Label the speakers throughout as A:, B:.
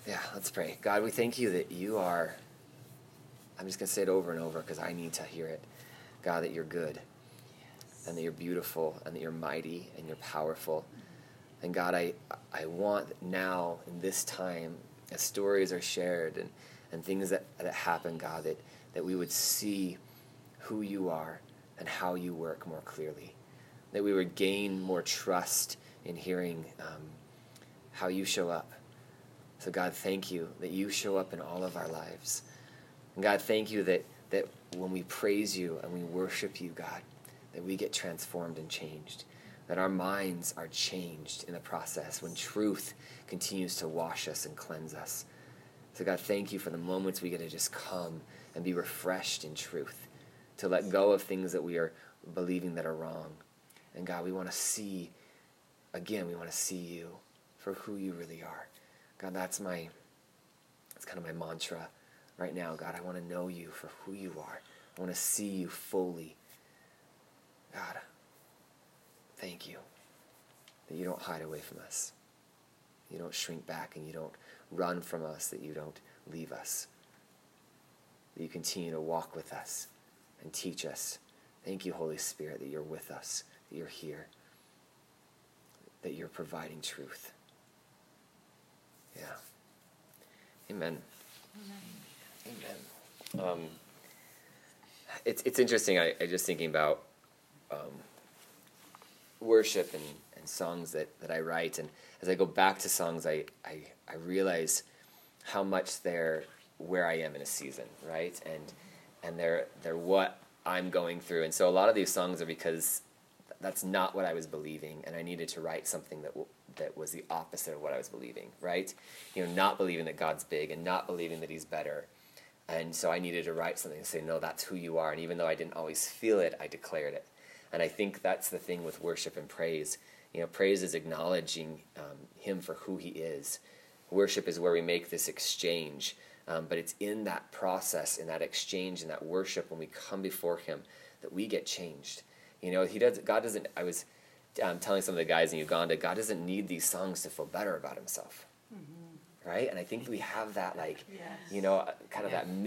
A: Yeah, let's pray. God, we thank you that you are, I'm just going to say it over and over because I need to hear it. God, that you're good, and that you're beautiful, and that you're mighty, and you're powerful. And God, I want now, in this time, as stories are shared and things that happen, God, that we would see who you are and how you work more clearly. That we would gain more trust in hearing how you show up. So God, thank you that you show up in all of our lives. And God, thank you that when we praise you and we worship you, God, that we get transformed and changed. That our minds are changed in the process when truth continues to wash us and cleanse us. So God, thank you for the moments we get to just come and be refreshed in truth, to let go of things that we are believing that are wrong. And God, we want to see, again, we want to see you for who you really are. God, that's kind of my mantra right now. God, I want to know you for who you are. I want to see you fully. God, thank you that you don't hide away from us. You don't shrink back and you don't run from us, that you don't leave us. That you continue to walk with us and teach us. Thank you, Holy Spirit, that you're with us, that you're here, that you're providing truth. Yeah. Amen. Amen. It's interesting. I just thinking about worship and songs that I write, and as I go back to songs, I realize how much they're where I am in a season, right? And they're what I'm going through, and so a lot of these songs are because that's not what I was believing, and I needed to write something that was the opposite of what I was believing, right? Not believing that God's big and not believing that he's better. And so I needed to write something and say, no, that's who you are. And even though I didn't always feel it, I declared it. And I think that's the thing with worship and praise. Praise is acknowledging him for who he is. Worship is where we make this exchange. But it's in that process, in that exchange, in that worship, when we come before him, that we get changed. God doesn't, I was telling some of the guys in Uganda, God doesn't need these songs to feel better about himself. Mm-hmm. Right? And I think we have that, kind of that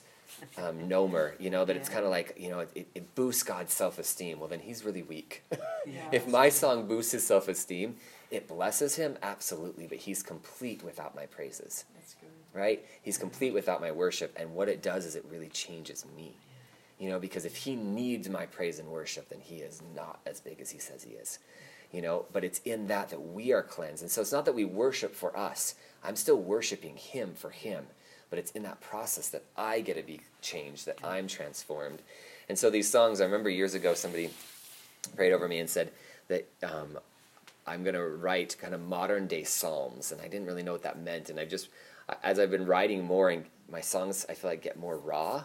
A: misnomer, that it's kind of like, it boosts God's self-esteem. Well, then he's really weak. If my song boosts his self-esteem, it blesses him, absolutely, but he's complete without my praises. That's good. Right? He's complete without my worship, and what it does is it really changes me. Because if he needs my praise and worship, then he is not as big as he says he is. But it's in that we are cleansed. And so it's not that we worship for us. I'm still worshiping him for him. But it's in that process that I get to be changed, that I'm transformed. And so these songs, I remember years ago somebody prayed over me and said that I'm going to write kind of modern day psalms. And I didn't really know what that meant. And as I've been writing more, and my songs, I feel like get more raw,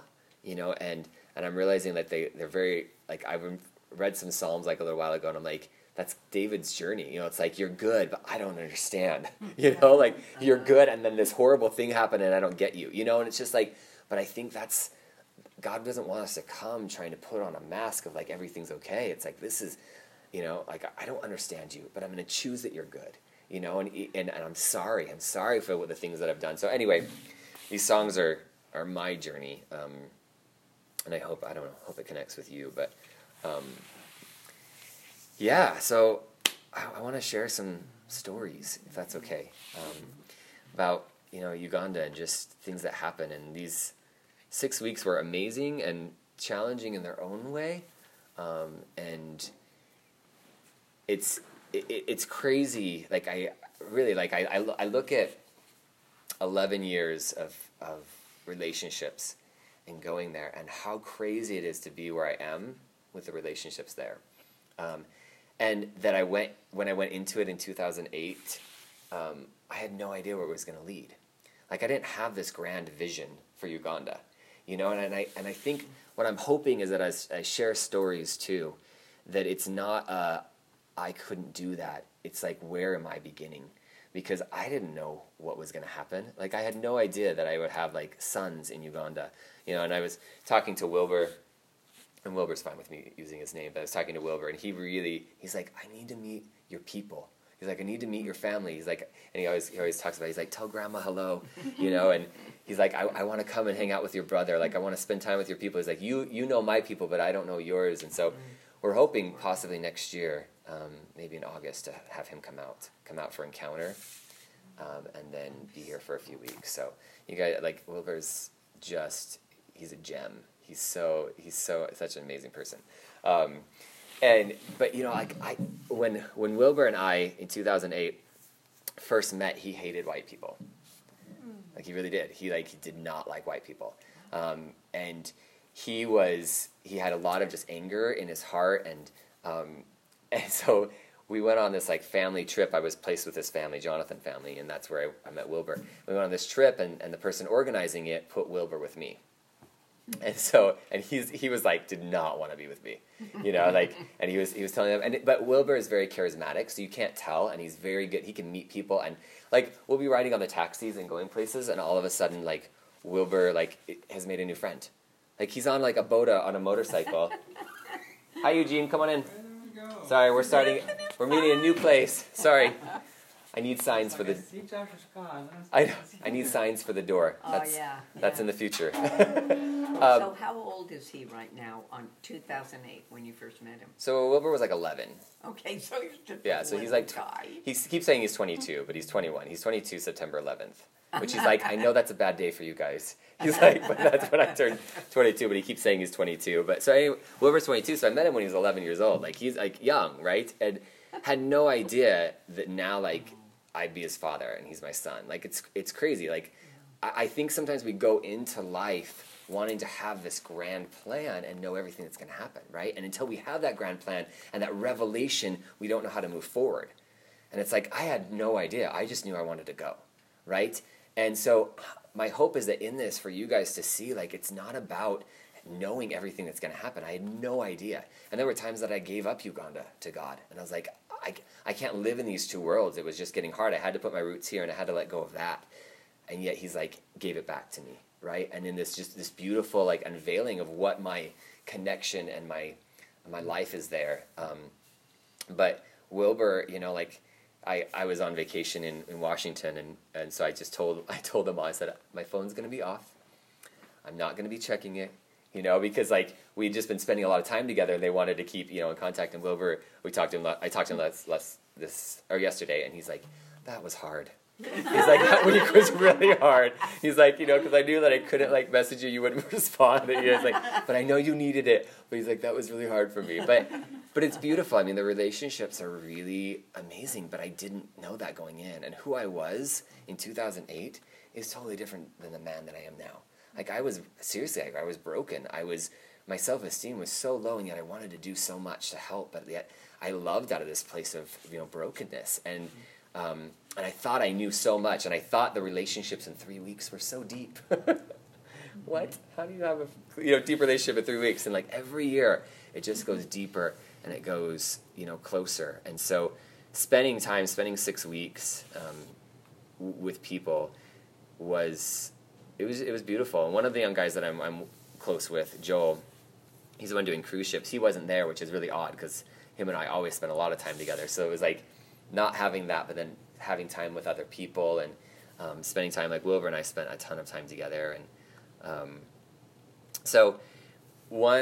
A: and I'm realizing that they're very, I've read some Psalms a little while ago, and I'm like, that's David's journey. It's like, you're good, but I don't understand. You're good, and then this horrible thing happened, and I don't get you. And it's just but I think that's, God doesn't want us to come trying to put on a mask of everything's okay. It's this is, I don't understand you, but I'm going to choose that you're good. And I'm sorry. I'm sorry for the things that I've done. So anyway, these songs are my journey. And I hope it connects with you, but so I want to share some stories, if that's okay, about Uganda and just things that happen. And these 6 weeks were amazing and challenging in their own way, and it's crazy. I look at 11 years of relationships and going there, and how crazy it is to be where I am with the relationships there. And that when I went into it in 2008, I had no idea where it was going to lead. I didn't have this grand vision for Uganda, and I think what I'm hoping is that as I share stories too, that it's not I couldn't do that. It's where am I beginning? Because I didn't know what was going to happen. I had no idea that I would have sons in Uganda. And I was talking to Wilbur, and Wilbur's fine with me using his name, but I was talking to Wilbur, and he's like, I need to meet your people. He's like, I need to meet your family. He's like, and he always talks about, he's like, tell grandma hello, you know, and he's like, I want to come and hang out with your brother. Like, I want to spend time with your people. He's like, you know my people, but I don't know yours. And so we're hoping possibly next year, maybe in August, to have him come out for Encounter, and then be here for a few weeks. So you guys, like, Wilbur's just, he's a gem. He's such an amazing person. But you know, like when Wilbur and I in 2008 first met, he hated white people. Like, he really did. He did not like white people, and he had a lot of just anger in his heart, and so we went on this like family trip. I was placed with this family, Jonathan family, and that's where I met Wilbur. We went on this trip, and the person organizing it put Wilbur with me. And so, and he was like, did not want to be with me, you know, like, and he was telling them, but Wilbur is very charismatic, so you can't tell, and he's very good. He can meet people, and like, we'll be riding on the taxis and going places, and all of a sudden, like, Wilbur, like, has made a new friend. Like, he's on like a boat on a motorcycle. Hi, Eugene, come on in. Sorry, we're meeting a new place. Sorry. I need signs for the. I need signs for the door. That's in the future.
B: So how old is he right now? On 2008, when you first met him.
A: So Wilbur was like 11.
B: Okay, so he's just
A: so he's like
B: guy.
A: He keeps saying he's 22, but he's 21. He's 22 September 11th, which is like, I know that's a bad day for you guys. He's like, but that's when I turned 22. But he keeps saying he's 22. But so anyway, Wilbur's 22. So I met him when he was 11 years old. Like, he's like young, right? And had no idea that now, like, I'd be his father and he's my son. Like, it's crazy. Like, I think sometimes we go into life wanting to have this grand plan and know everything that's going to happen, right? And until we have that grand plan and that revelation, we don't know how to move forward. And it's like, I had no idea. I just knew I wanted to go, right? And so my hope is that in this, for you guys to see, like, it's not about knowing everything that's going to happen. I had no idea. And there were times that I gave up Uganda to God. And I was like, I can't live in these two worlds. It was just getting hard. I had to put my roots here, and I had to let go of that. And yet he's like, gave it back to me, right? And in this beautiful, like, unveiling of what my connection and my life is there. But Wilbur, you know, like, I was on vacation in Washington, and so I told them all, I said, my phone's going to be off. I'm not going to be checking it. You know, because like we'd just been spending a lot of time together, and they wanted to keep, you know, in contact. And Wilbur, I talked to him yesterday, and he's like, that was hard. He's like, that week was really hard. He's like, you know, because I knew that I couldn't like message you wouldn't respond. And he was like, but I know you needed it. But he's like, that was really hard for me. But it's beautiful. I mean, the relationships are really amazing. But I didn't know that going in, and who I was in 2008 is totally different than the man that I am now. Like, I was broken. My self-esteem was so low, and yet I wanted to do so much to help, but yet I loved out of this place of, you know, brokenness. And I thought I knew so much, and I thought the relationships in 3 weeks were so deep. What? How do you have a deep relationship in 3 weeks? And like every year, it just goes deeper, and it goes, you know, closer. And so spending 6 weeks with people was beautiful. And one of the young guys that I'm close with, Joel, he's the one doing cruise ships. He wasn't there, which is really odd because him and I always spend a lot of time together. So it was like not having that, but then having time with other people and spending time. Like Wilbur and I spent a ton of time together. And so when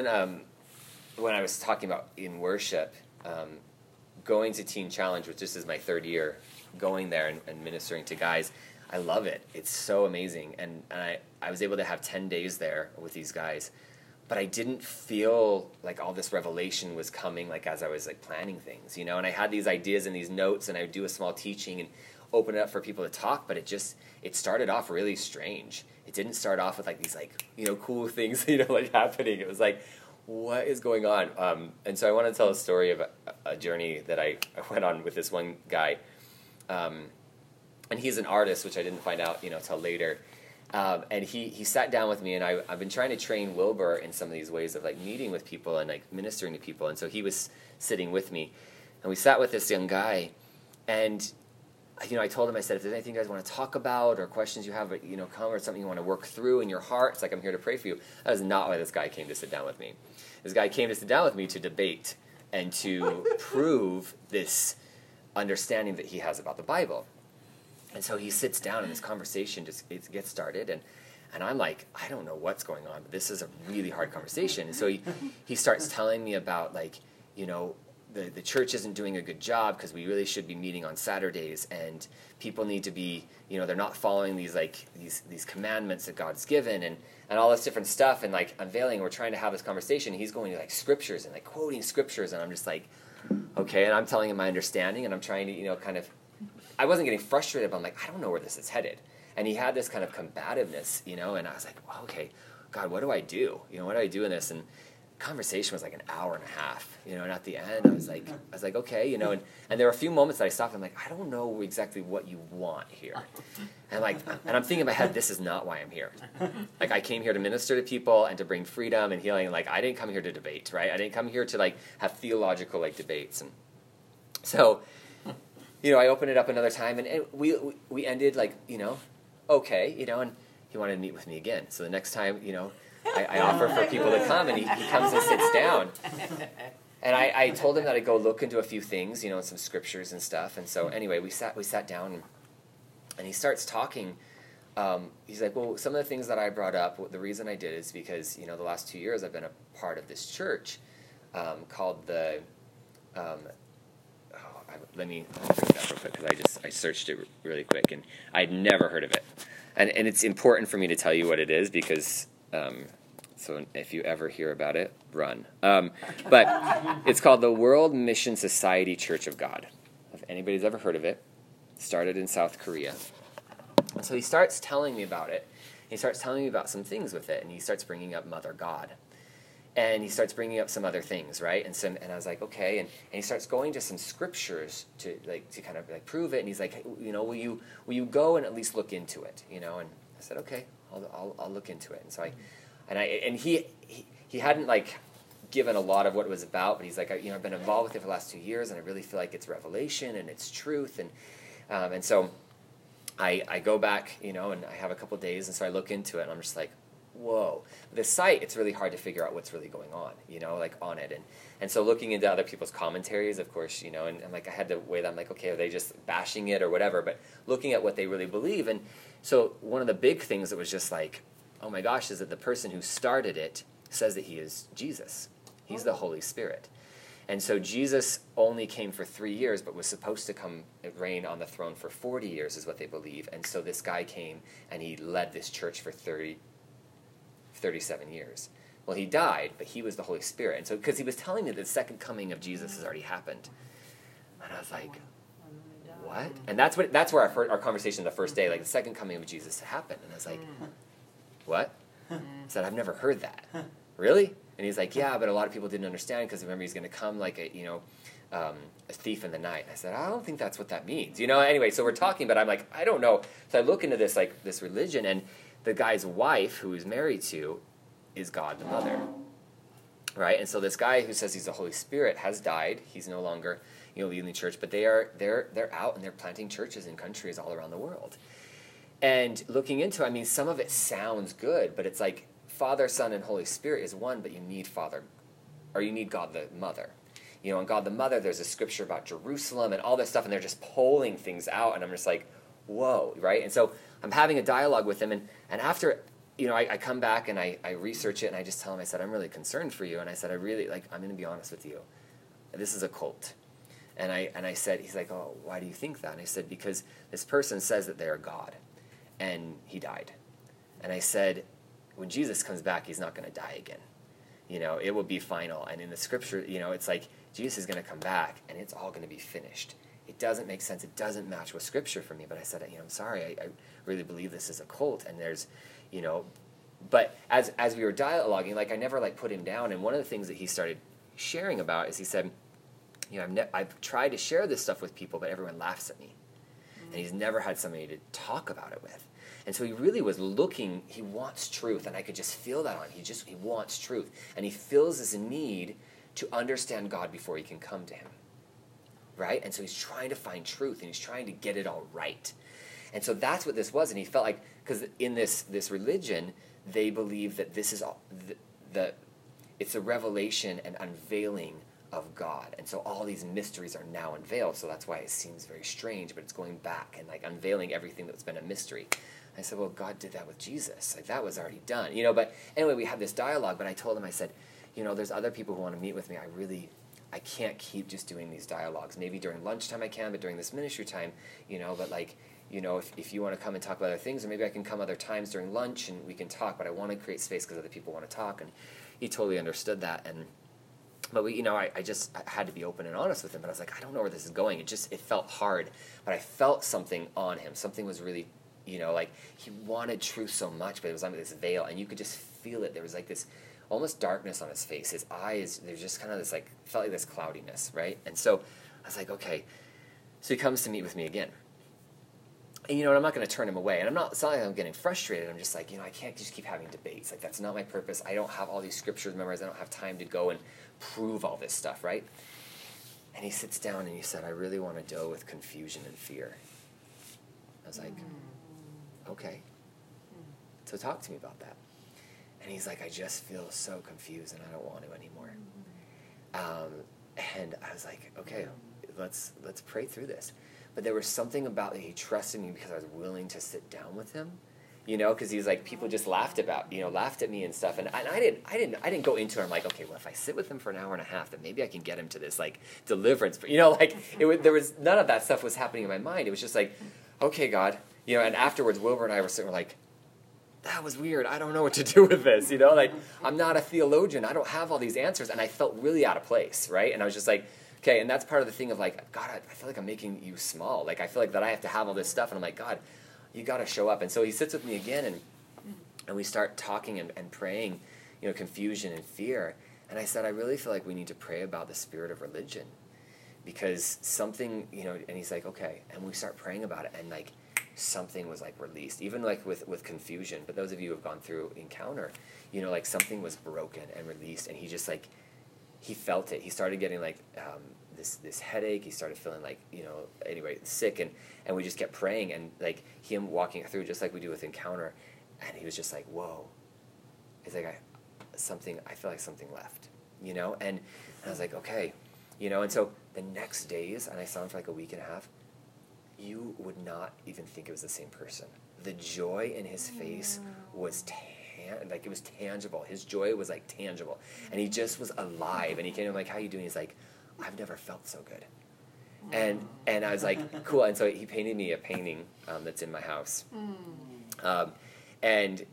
A: I was talking about in worship, going to Teen Challenge, which this is my third year going there and ministering to guys, I love it. It's so amazing. And I was able to have 10 days there with these guys. But I didn't feel like all this revelation was coming like as I was like planning things, you know. And I had these ideas and these notes, and I would do a small teaching and open it up for people to talk. But it started off really strange. It didn't start off with like these like, you know, cool things, you know, like happening. It was like, what is going on? And so I want to tell a story of a journey that I went on with this one guy. And he's an artist, which I didn't find out, you know, till later. And he sat down with me, and I've been trying to train Wilbur in some of these ways of like meeting with people and like ministering to people. And so he was sitting with me, and we sat with this young guy, and you know, I told him, I said, if there's anything you guys want to talk about or questions you have, you know, come, or something you want to work through in your heart, it's like, I'm here to pray for you. That is not why this guy came to sit down with me. This guy came to sit down with me to debate and to prove this understanding that he has about the Bible. And so he sits down and this conversation it gets started, and I'm like, I don't know what's going on, but this is a really hard conversation. And so he starts telling me about, like, you know, the church isn't doing a good job because we really should be meeting on Saturdays, and people need to be, you know, they're not following these commandments that God's given, and all this different stuff, and like unveiling, we're trying to have this conversation. He's going to like scriptures and like quoting scriptures, and I'm just like, okay, and I'm telling him my understanding, and I'm trying to, you know, kind of, I wasn't getting frustrated, but I'm like, I don't know where this is headed. And he had this kind of combativeness, you know, and I was like, well, okay, God, what do I do? You know, what do I do in this? And conversation was like an hour and a half, you know, and at the end I was like, okay, you know, and there were a few moments that I stopped, and I'm like, I don't know exactly what you want here. And I'm thinking in my head, this is not why I'm here. Like, I came here to minister to people and to bring freedom and healing. Like, I didn't come here to debate, right? I didn't come here to like have theological like debates. And so, you know, I opened it up another time, and we ended like, you know, okay, you know, and he wanted to meet with me again. So the next time, you know, I offer for people to come, and he comes and sits down. And I told him that I'd go look into a few things, you know, some scriptures and stuff. And so anyway, we sat down, and he starts talking. He's like, well, some of the things that I brought up, the reason I did is because, you know, the last 2 years I've been a part of this church called the, let me bring that real quick, because I searched it really quick, and I'd never heard of it. And it's important for me to tell you what it is, because... so if you ever hear about it, run. But it's called the World Mission Society Church of God. If anybody's ever heard of it, started in South Korea. And so he starts telling me about it. He starts telling me about some things with it, and he starts bringing up Mother God. And he starts bringing up some other things, right? And I was like, okay. And he starts going to some scriptures to kind of like prove it. And he's like, hey, you know, will you go and at least look into it, you know? And I said, okay, I'll look into it. And so he hadn't like given a lot of what it was about, but he's like, you know, I've been involved with it for the last 2 years, and I really feel like it's revelation and it's truth. And so I go back, you know, and I have a couple days, and so I look into it, and I'm just like, whoa. The site, it's really hard to figure out what's really going on, you know, like on it. And so looking into other people's commentaries, of course, you know, and I'm like, I had to weigh that. I'm like, okay, are they just bashing it or whatever? But looking at what they really believe. And so one of the big things that was just like, oh my gosh, is that the person who started it says that he is Jesus. He's the Holy Spirit. And so Jesus only came for 3 years, but was supposed to come reign on the throne for 40 years, is what they believe. And so this guy came, and he led this church for 37 years. Well, he died, but he was the Holy Spirit. And so, because he was telling me that the second coming of Jesus has already happened. And I was like, what? And that's where our conversation the first day, like the second coming of Jesus happened. And I was like, what? I said, I've never heard that. Really? And he's like, yeah, but a lot of people didn't understand, because remember, he's going to come like a thief in the night. And I said, I don't think that's what that means. You know, anyway, so we're talking, but I'm like, I don't know. So I look into this, like this religion, and the guy's wife, who he's married to, is God the Mother. Right? And so this guy who says he's the Holy Spirit has died. He's no longer, you know, leading the church, but they're out and they're planting churches in countries all around the world. And looking into it, I mean, some of it sounds good, but it's like Father, Son, and Holy Spirit is one, but you need you need God the Mother. You know, and God the Mother, there's a scripture about Jerusalem and all this stuff, and they're just pulling things out, and I'm just like, whoa, right? And so I'm having a dialogue with him, and after, you know, I come back and I research it, and I just tell him, I said, I'm really concerned for you, and I said, I'm going to be honest with you. This is a cult. And I said, he's like, oh, why do you think that? And I said, because this person says that they're God, and he died. And I said, when Jesus comes back, he's not going to die again. You know, it will be final. And in the scripture, you know, it's like Jesus is going to come back, and it's all going to be finished. It doesn't make sense. It doesn't match with scripture for me. But I said, you know, I'm sorry. I really believe this is a cult. And there's, you know, but as we were dialoguing, like I never like put him down. And one of the things that he started sharing about is he said, you know, I've tried to share this stuff with people, but everyone laughs at me. And he's never had somebody to talk about it with. And so he really was looking, he wants truth, and I could just feel that on him. He wants truth. And he feels this need to understand God before he can come to him. Right? And so he's trying to find truth, and he's trying to get it all right. And so that's what this was, and he felt like, because in this religion, they believe that this is all, it's a revelation and unveiling of God. And so all these mysteries are now unveiled. So that's why it seems very strange, but it's going back and like unveiling everything that's been a mystery. I said, well, God did that with Jesus. Like, that was already done, But anyway, we had this dialogue, but I told him, I said, there's other people who want to meet with me. I can't keep just doing these dialogues. Maybe during lunchtime I can, but during this ministry time, but like, if you want to come and talk about other things, or maybe I can come other times during lunch and we can talk, but I want to create space because other people want to talk. And he totally understood that. But I had to be open and honest with him, but I was like, I don't know where this is going. It felt hard, but I felt something on him. Something was really, like he wanted truth so much, but it was under this veil, and you could just feel it. There was like this almost darkness on his face. His eyes, there's just kind of this like, felt like this cloudiness, right? And so I was like, okay. So he comes to meet with me again. And I'm not going to turn him away. And it's not like I'm getting frustrated. I'm just like, I can't just keep having debates. Like, that's not my purpose. I don't have all these scriptures memorized. I don't have time to go and prove all this stuff, right? And he sits down and he said, I really want to deal with confusion and fear. I was like, okay. So talk to me about that. And he's like, I just feel so confused and I don't want to anymore. And I was like, okay, let's pray through this. But there was something about that he trusted me because I was willing to sit down with him, because he was like, people just laughed at me and stuff. And I didn't go into it. I'm like, okay, well, if I sit with him for an hour and a half, then maybe I can get him to this like deliverance. But there was none of that stuff was happening in my mind. It was just like, okay, God, and afterwards, Wilbur and I were sitting, we're like, that was weird. I don't know what to do with this, like, I'm not a theologian. I don't have all these answers. And I felt really out of place, right? And I was just like, okay, and that's part of the thing of like, God, I feel like I'm making you small. Like, I feel like that I have to have all this stuff. And I'm like, God, you got to show up. And so he sits with me again, and we start talking and praying, confusion and fear. And I said, I really feel like we need to pray about the spirit of religion. Because something, and he's like, okay. And we start praying about it, and like, something was like released, even like with confusion. But those of you who have gone through Encounter, like something was broken and released, and he just like, he felt it. He started getting like this headache. He started feeling like, anyway, sick, and we just kept praying, and like him walking through just like we do with Encounter, and he was just like, whoa. He's like, I feel like something left, and I was like, okay, and so the next days, and I saw him for like a week and a half, you would not even think it was the same person. The joy in his face was it was tangible. His joy was like tangible, and he just was alive. And he came in like, "How you doing?" He's like, "I've never felt so good." And I was like, "Cool." And so he painted me a painting that's in my house, and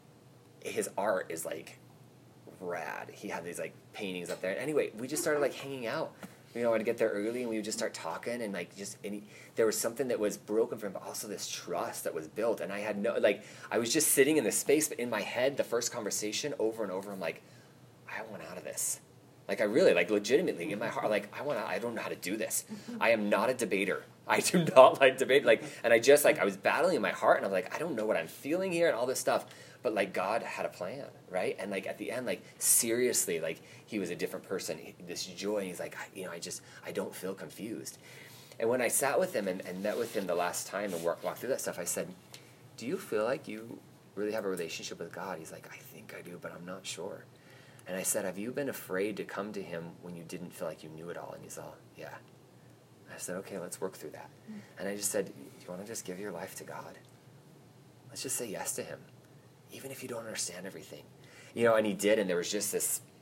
A: his art is like rad. He had these like paintings up there. And anyway, we just started like hanging out. I'd get there early, and we would just start talking, and like there was something that was broken for him, but also this trust that was built. And I had I was just sitting in this space, but in my head, the first conversation over and over, I'm like, I want out of this. Like, I really, like, legitimately in my heart, like, I don't know how to do this. I am not a debater. I do not like debate. Like, and I just I was battling in my heart, and I'm like, I don't know what I'm feeling here and all this stuff. But like, God had a plan, right? And like at the end, like, seriously, like, he was a different person. This joy, and he's like, I don't feel confused. And when I sat with him and met with him the last time and walked through that stuff, I said, do you feel like you really have a relationship with God? He's like, I think I do, but I'm not sure. And I said, have you been afraid to come to him when you didn't feel like you knew it all? And he's all, yeah. I said, okay, let's work through that. And I just said, you want to just give your life to God? Let's just say yes to him, even if you don't understand everything. And he did, and there was just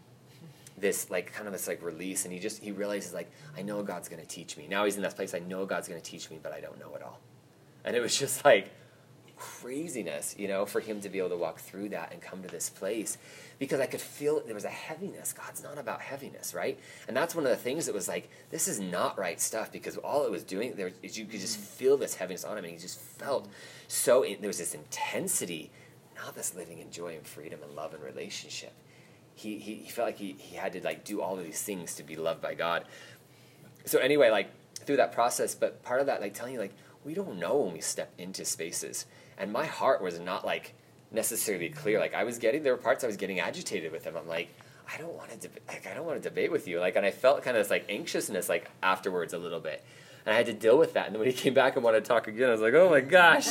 A: this like kind of this like release, and he realizes like, I know God's going to teach me. Now he's in that place, I know God's going to teach me, but I don't know it all. And it was just like craziness, for him to be able to walk through that and come to this place, because I could feel there was a heaviness. God's not about heaviness, right? And that's one of the things that was like, this is not right stuff, because all it was doing there is you could just feel this heaviness on him, and he just felt there was this intensity, not this living in joy and freedom and love and relationship. He felt like he had to like do all of these things to be loved by God. So anyway, like through that process, but part of that, like telling you, like, we don't know when we step into spaces. And my heart was not like necessarily clear. Like there were parts I was getting agitated with him. I'm like, I don't want to debate with you. Like, and I felt kind of this like anxiousness like afterwards a little bit. And I had to deal with that. And then when he came back and wanted to talk again, I was like, oh my gosh.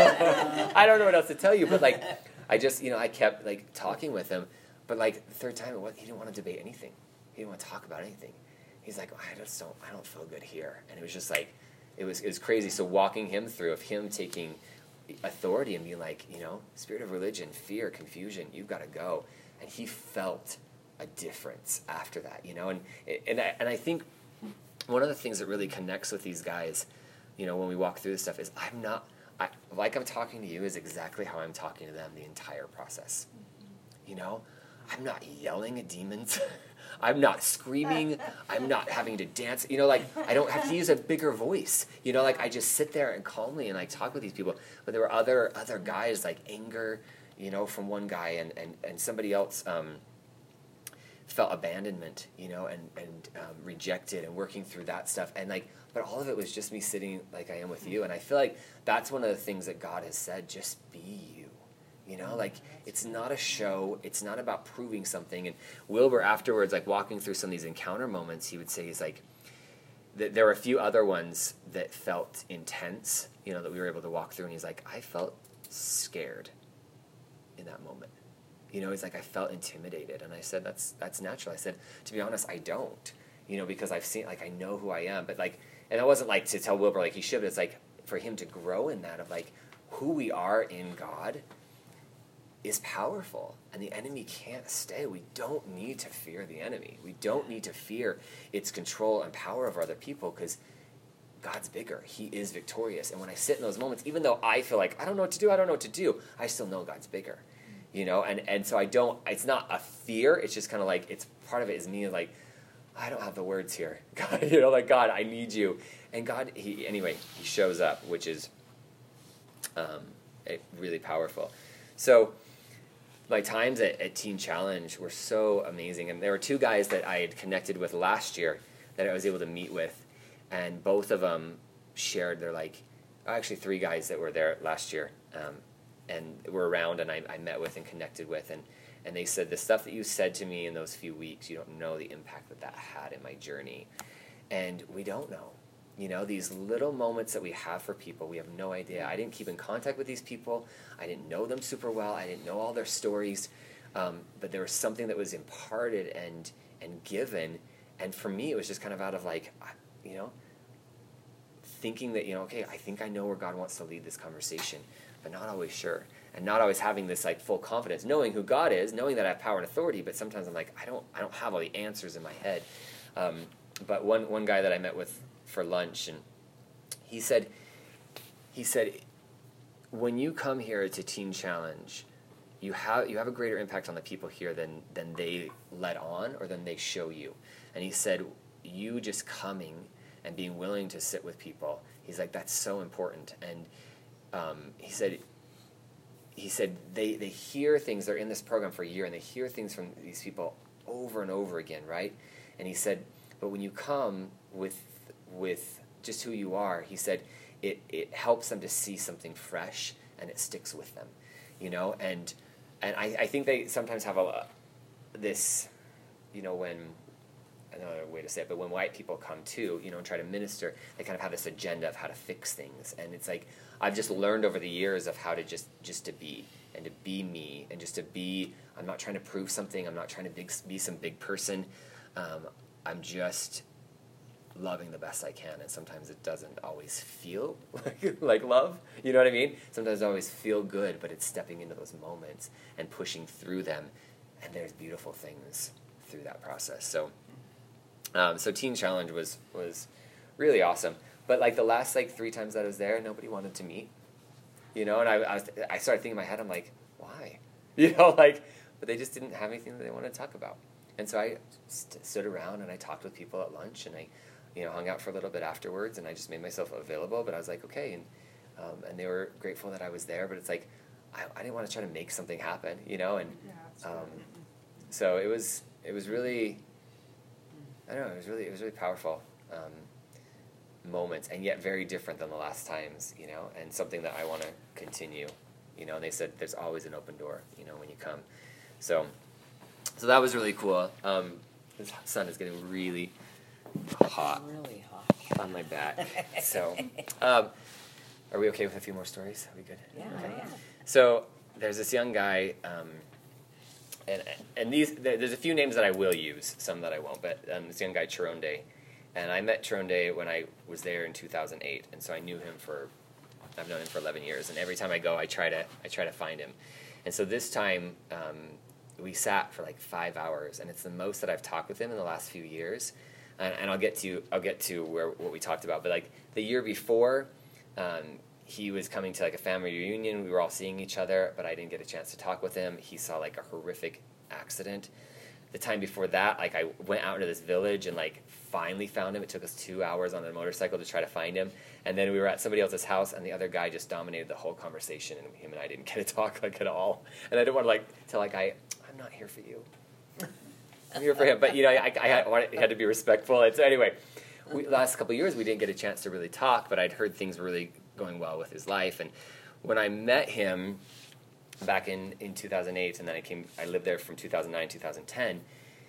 A: I don't know what else to tell you. But like, I just, I kept like talking with him. But like the third time, he didn't want to debate anything. He didn't want to talk about anything. he's like, I don't feel good here. And it was just like, it was crazy. So walking him through of him taking authority and being like, spirit of religion, fear, confusion, you've got to go. And he felt a difference after that, and I think one of the things that really connects with these guys, when we walk through this stuff is like I'm talking to you is exactly how I'm talking to them the entire process. I'm not yelling at demons. I'm not screaming. I'm not having to dance. I don't have to use a bigger voice. I just sit there and calmly and talk with these people. But there were other guys like anger, from one guy and somebody else felt abandonment, and rejected and working through that stuff. And but all of it was just me sitting like I am with you. And I feel like that's one of the things that God has said, just be you. It's not a show. It's not about proving something. And Wilbur afterwards, walking through some of these encounter moments, he would say, he's like, there were a few other ones that felt intense, that we were able to walk through. And he's like, I felt scared in that moment. He's like, I felt intimidated. And I said, that's natural. I said, to be honest, I don't, because I've seen, I know who I am. But and that wasn't to tell Wilbur he should, but it's for him to grow in that of who we are in God is powerful, and the enemy can't stay. We don't need to fear the enemy. We don't need to fear its control and power over other people, because God's bigger. He is victorious. And when I sit in those moments, even though I feel like I don't know what to do, I still know God's bigger. And so I don't, it's not a fear, it's just kind of it's part of it is me I don't have the words here. God, God, I need you. And God, he shows up, which is really powerful. So my times at Teen Challenge were so amazing. And there were two guys that I had connected with last year that I was able to meet with. And both of them shared their actually three guys that were there last year and were around and I met with and connected with. And they said, the stuff that you said to me in those few weeks, you don't know the impact that had in my journey. And we don't know. These little moments that we have for people, we have no idea. I didn't keep in contact with these people. I didn't know them super well. I didn't know all their stories. But there was something that was imparted and given. And for me, it was just kind of out of thinking that, okay, I think I know where God wants to lead this conversation, but not always sure. And not always having this full confidence, knowing who God is, knowing that I have power and authority, but sometimes I'm I don't have all the answers in my head. But one guy that I met with for lunch, and he said, when you come here to Teen Challenge, you have a greater impact on the people here than they let on or than they show you. And he said, you just coming and being willing to sit with people, he's like, that's so important. And he said they hear things, they're in this program for a year, and they hear things from these people over and over again, right? And he said, but when you come with just who you are, he said, it helps them to see something fresh, and it sticks with them, and I think they sometimes have this, when, another way to say it, but when white people come too, and try to minister, they kind of have this agenda of how to fix things. And it's I've just learned over the years of how to just to be, and to be me, and just to be, I'm not trying to prove something, I'm not trying to be some big person, I'm just loving the best I can, and sometimes it doesn't always feel like love, you know what I mean? Sometimes it always feel good, but it's stepping into those moments and pushing through them, and there's beautiful things through that process. So Teen Challenge was really awesome. But the last 3 times that I was there, nobody wanted to meet, and I started thinking in my head, I'm like, why? But they just didn't have anything that they wanted to talk about. And so I stood around and I talked with people at lunch, and I hung out for a little bit afterwards, and I just made myself available. But I was like, okay, and they were grateful that I was there. But it's I didn't want to try to make something happen, and so it was really, I don't know, it was really powerful moments, and yet very different than the last times, and something that I want to continue, and they said there's always an open door, when you come. So that was really cool. The sun is getting really hot.
B: Really hot.
A: On my back. So, are we okay with a few more stories? Are we good?
B: Yeah,
A: okay.
B: yeah.
A: So there's this young guy, and there's a few names that I will use, some that I won't. But this young guy Chironde, And I met Tronde when I was there in 2008, and so I've known him for 11 years. And every time I go, I try to find him. And so this time, we sat for like 5 hours, and it's the most that I've talked with him in the last few years. And I'll get to what we talked about. But like the year before, he was coming to like a family reunion. We were all seeing each other, but I didn't get a chance to talk with him. He saw like a horrific accident. The time before that, like I went out into this village and like finally found him. It took us 2 hours on a motorcycle to try to find him. And then we were at somebody else's house, and the other guy just dominated the whole conversation, and him and I didn't get to talk like at all. And I didn't want to like tell like I'm not here for you. I'm here for him. But I had to be respectful. And so anyway, last couple of years we didn't get a chance to really talk, but I'd heard things were really going well with his life. And when I met him back in 2008, and then I lived there from 2009 2010.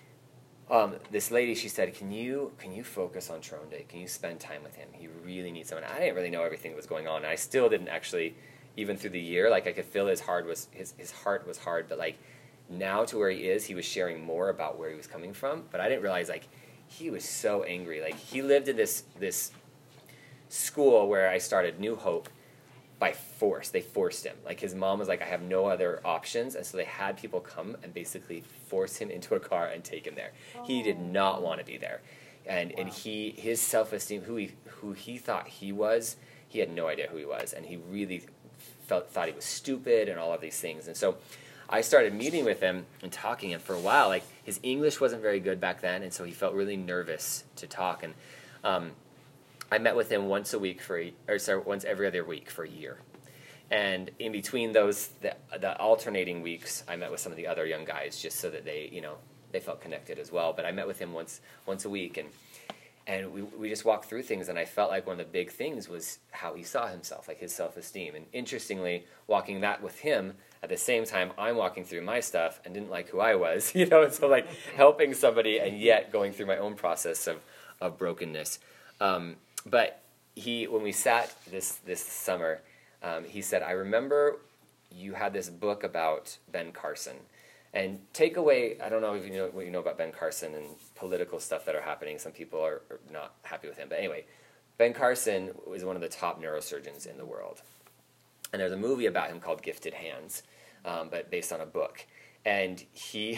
A: This lady, she said, can you focus on Tronde? Can you spend time with him? He really needs someone. I didn't really know everything that was going on, and I still didn't actually, even through the year, like I could feel his heart was hard, but like now to where he is, he was sharing more about where he was coming from, but I didn't realize like he was so angry. Like he lived in this school where I started New Hope by force. They forced him. Like his mom was like, I have no other options, and so they had people come and basically force him into a car and take him there. Oh. He did not want to be there, and his self-esteem, who he thought he was, he had no idea who he was, and he really thought he was stupid and all of these things. And so I started meeting with him and talking to him for a while. Like his English wasn't very good back then, and so he felt really nervous to talk. And I met with him once every other week for a year. And in between those, the alternating weeks, I met with some of the other young guys just so that they felt connected as well. But I met with him once a week, and we just walked through things, and I felt like one of the big things was how he saw himself, like his self-esteem. And interestingly, walking that with him, at the same time, I'm walking through my stuff and didn't like who I was, so like helping somebody and yet going through my own process of brokenness. But when we sat this summer, he said, I remember you had this book about Ben Carson. And take away, I don't know if you know what you know about Ben Carson and political stuff that are happening. Some people are not happy with him. But anyway, Ben Carson was one of the top neurosurgeons in the world. And there's a movie about him called Gifted Hands, but based on a book. And he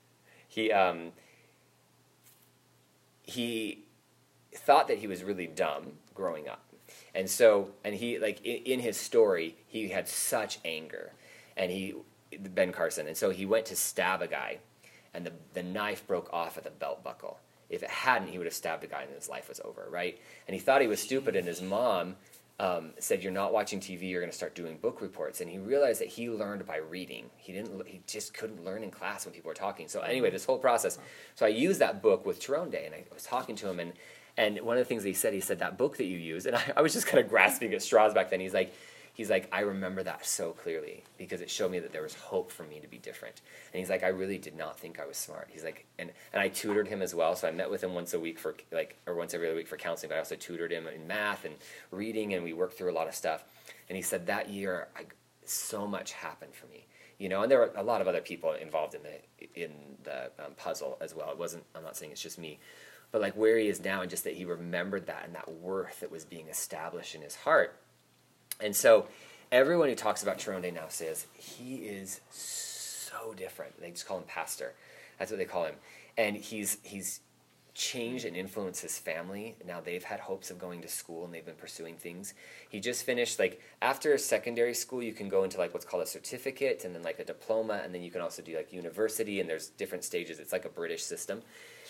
A: thought that he was really dumb growing up. And he, like, in his story, he had such anger. And Ben Carson, and so he went to stab a guy, and the knife broke off at the belt buckle. If it hadn't, he would have stabbed a guy and his life was over, right? And he thought he was stupid, and his mom said, you're not watching TV, you're going to start doing book reports. And he realized that he learned by reading. He just couldn't learn in class when people were talking. So anyway, this whole process. So I used that book with Tronde, and I was talking to him, and one of the things he said, that book that you use, and I was just kind of grasping at straws back then. He's like, I remember that so clearly because it showed me that there was hope for me to be different. And he's like, I really did not think I was smart. He's like, and I tutored him as well. So I met with him once every other week for counseling, but I also tutored him in math and reading, and we worked through a lot of stuff. And he said that year, so much happened for me, and there were a lot of other people involved in the puzzle as well. I'm not saying it's just me, but like where he is now, and just that he remembered that and that worth that was being established in his heart. And so everyone who talks about Tronde now says he is so different. They just call him Pastor. That's what they call him. And he's changed and influenced his family. Now they've had hopes of going to school, and they've been pursuing things. He just finished, like, after secondary school, you can go into like what's called a certificate, and then like a diploma, and then you can also do like university, and there's different stages. It's like a British system.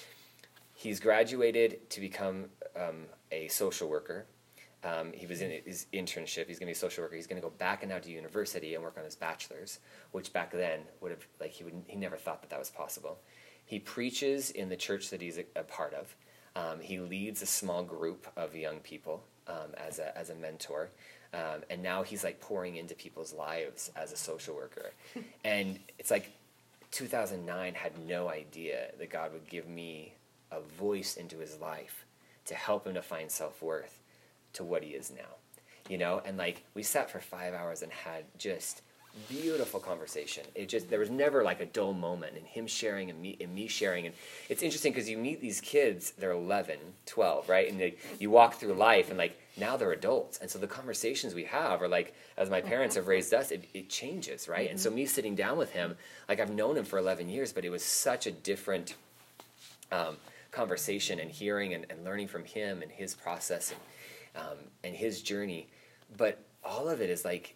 A: He's graduated to become a social worker. He was in his internship. He's going to be a social worker. He's going to go back and now to university and work on his bachelor's, which back then would have, like, he never thought that was possible. He preaches in the church that he's a part of. He leads a small group of young people as a mentor, and now he's like pouring into people's lives as a social worker. And it's like 2009 had no idea that God would give me a voice into his life to help him to find self-worth to what he is now, and like we sat for 5 hours and had just beautiful conversation. There was never like a dull moment, and him sharing and me sharing. And it's interesting because you meet these kids, they're 11, 12, right? And you walk through life, and like now they're adults. And so the conversations we have are like, as my parents have raised us, it changes, right? Mm-hmm. And so me sitting down with him, like I've known him for 11 years, but it was such a different conversation, and hearing and learning from him and his process and his journey. But all of it is like,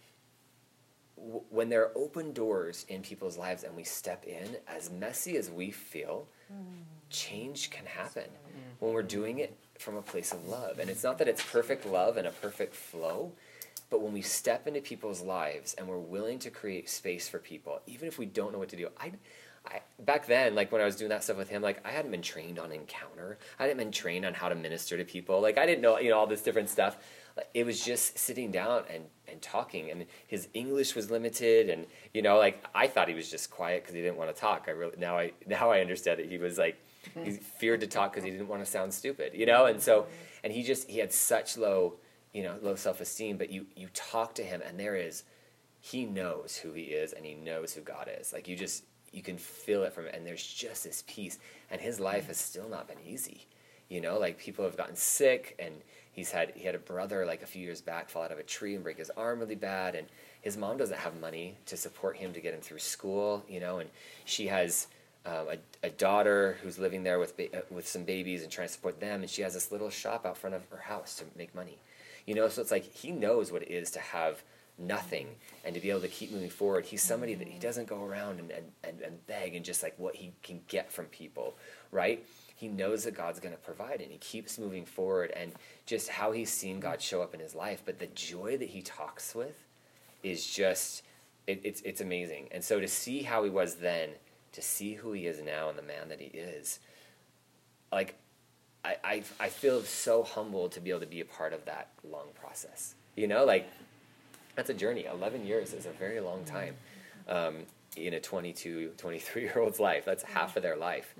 A: when there are open doors in people's lives and we step in, as messy as we feel, change can happen when we're doing it from a place of love. And it's not that it's perfect love and a perfect flow, but when we step into people's lives and we're willing to create space for people, even if we don't know what to do. I back then, like when I was doing that stuff with him, like I hadn't been trained on encounter. I hadn't been trained on how to minister to people. Like I didn't know, all this different stuff. It was just sitting down and talking, and his English was limited, and like I thought he was just quiet because he didn't want to talk. Now I understand that he was like, he feared to talk because he didn't want to sound stupid, and so he had such low self-esteem. But you talk to him, and he knows who he is, and he knows who God is. Like you can feel it from it, and there's just this peace. And his life has still not been easy, like people have gotten sick, and he had a brother like a few years back fall out of a tree and break his arm really bad, and his mom doesn't have money to support him to get him through school, and she has a daughter who's living there with some babies and trying to support them, and she has this little shop out front of her house to make money, so it's like he knows what it is to have nothing and to be able to keep moving forward. He's somebody that he doesn't go around and beg and just like what he can get from people, right? He knows that God's going to provide, and he keeps moving forward, and just how he's seen God show up in his life. But the joy that he talks with is just, it's amazing. And so to see how he was then, to see who he is now and the man that he is, like, I feel so humbled to be able to be a part of that long process. Like, that's a journey. 11 years is a very long time in a 22, 23-year-old's life. That's half of their life,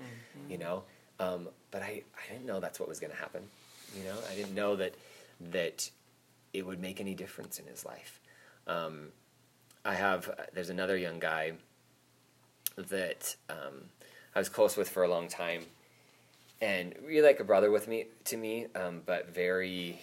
A: But I didn't know that's what was going to happen. I didn't know that it would make any difference in his life. There's another young guy that I was close with for a long time, and really like a brother to me, but very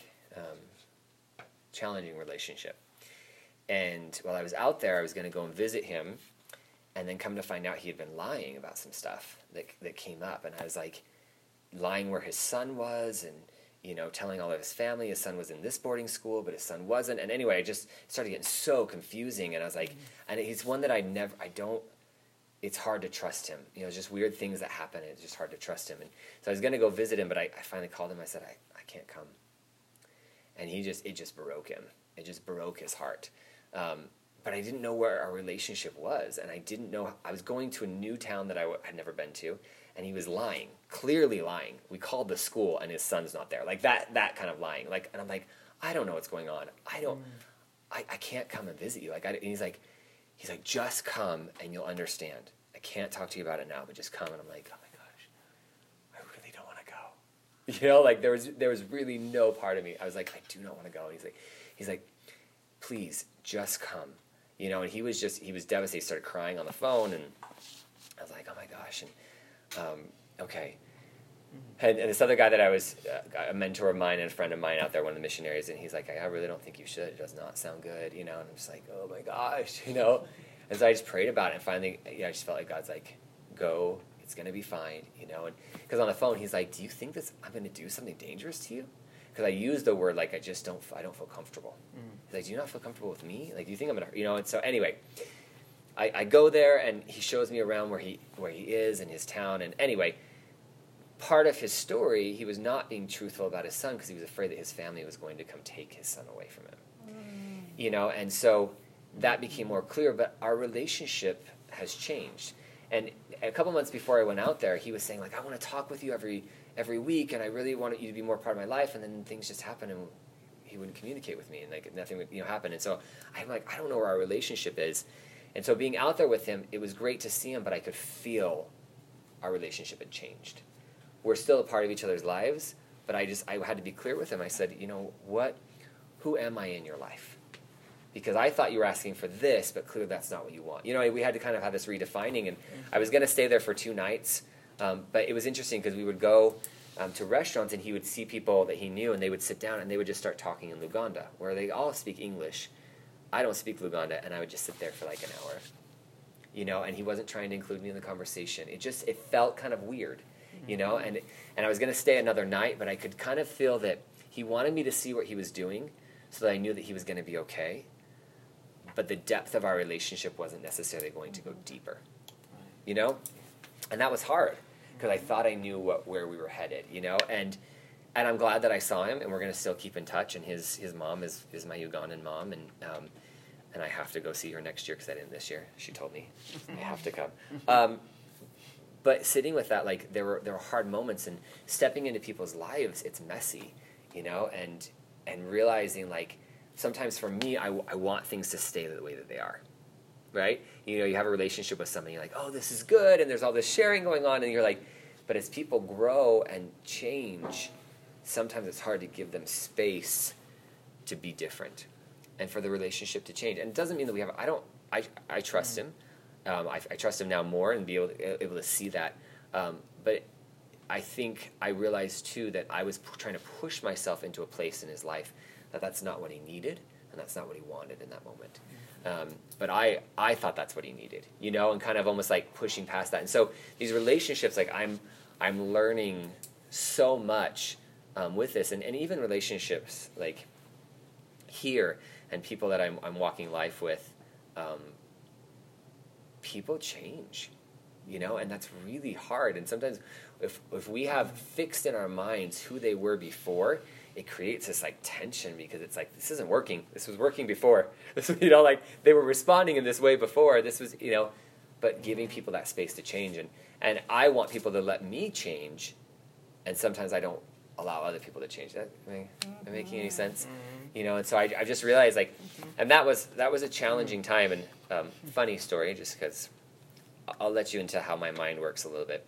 A: challenging relationship. And while I was out there, I was going to go and visit him, and then come to find out he had been lying about some stuff that came up. And I was like, lying where his son was, and telling all of his family his son was in this boarding school, but his son wasn't. And anyway, I just started getting so confusing. And I was like, and he's one that it's hard to trust him. It's just weird things that happen, and it's just hard to trust him. And so I was going to go visit him, but I finally called him. I said, I can't come. And it just broke him. It just broke his heart. But I didn't know where our relationship was, and I didn't know. I was going to a new town that I had never been to, and he was lying, clearly lying. We called the school, and his son's not there, like that kind of lying. Like, and I'm like, I don't know what's going on. I can't come and visit you. And he's like, just come and you'll understand. I can't talk to you about it now, but just come. And I'm like, oh my gosh, I really don't want to go. There was really no part of me. I was like, I do not want to go. And he's like, please just come. And he was devastated. He started crying on the phone, and I was like, oh my gosh. And okay. And this other guy that I was a mentor of mine and a friend of mine out there, one of the missionaries, and he's like, I really don't think you should. It does not sound good, And I'm just like, oh my gosh, And so I just prayed about it, and finally, I just felt like God's like, go, it's going to be fine, And because on the phone, he's like, do you think I'm going to do something dangerous to you? Because I used the word like I don't feel comfortable. He's like, do you not feel comfortable with me? Like, do you think I'm gonna, And so anyway, I go there, and he shows me around where he is in his town. And anyway, part of his story, he was not being truthful about his son because he was afraid that his family was going to come take his son away from him. And so that became more clear. But our relationship has changed. And a couple months before I went out there, he was saying like, I want to talk with you every week, and I really want you to be more part of my life. And then things just happened, and he wouldn't communicate with me, and like nothing would happen. And so I'm like, I don't know where our relationship is. And so being out there with him, it was great to see him, but I could feel our relationship had changed. We're still a part of each other's lives, but I had to be clear with him. I said, what? Who am I in your life? because I thought you were asking for this, but clearly that's not what you want. You know, we had to kind of have this redefining, and I was going to stay there for 2 nights, but it was interesting because we would go to restaurants, and he would see people that he knew, and they would sit down, and they would just start talking in Luganda, where they all speak English. I don't speak Luganda, and I would just sit there for like an hour, you know, and he wasn't trying to include me in the conversation. It felt kind of weird, you know, and I was going to stay another night, but I could kind of feel that he wanted me to see what he was doing so that I knew that he was going to be okay, but the depth of our relationship wasn't necessarily going to go deeper, you know, and that was hard because I thought I knew where we were headed, you know, and I'm glad that I saw him, and we're going to still keep in touch, and his mom is my Ugandan mom, and I have to go see her next year because I didn't this year. She told me I have to come. But sitting with that, like, there were hard moments, and stepping into people's lives, it's messy, you know, and realizing, like, sometimes for me, I want things to stay the way that they are, right? You know, you have a relationship with somebody, you're like, oh, this is good, and there's all this sharing going on, and you're like, but as people grow and change, sometimes it's hard to give them space to be different and for the relationship to change. And it doesn't mean that we have, I trust him. I trust him now more and be able to see that. But I think I realized too that I was trying to push myself into a place in his life that's not what he needed and that's not what he wanted in that moment. But I thought that's what he needed, you know, and kind of almost like pushing past that. And so these relationships, like I'm learning so much with this, and even relationships like here and people that I'm walking life with, people change, you know, and that's really hard. And sometimes if we have fixed in our minds who they were before, it creates this like tension because it's like, this isn't working. This was working before. This, you know, like they were responding in this way before. This was, you know, but giving people that space to change. And I want people to let me change, and sometimes I don't allow other people to change. Am I making any sense? You know, and so I just realized, like, and that was a challenging time. And funny story, just because I'll let you into how my mind works a little bit.